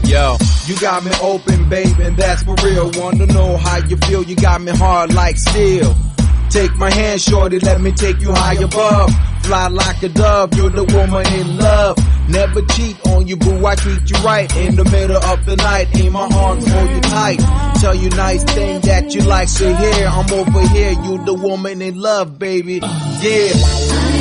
Yo, you got me open, babe, and that's for real. Wanna know how you feel, you got me hard like steel. Take my hand, shorty, let me take you high above. Fly like a dove, you're the woman in love. Never cheat on you, boo, I treat you right. In the middle of the night, in my arms, hold you tight. Tell you nice thing that you like to hear. I'm over here, you the woman in love, baby. Yeah.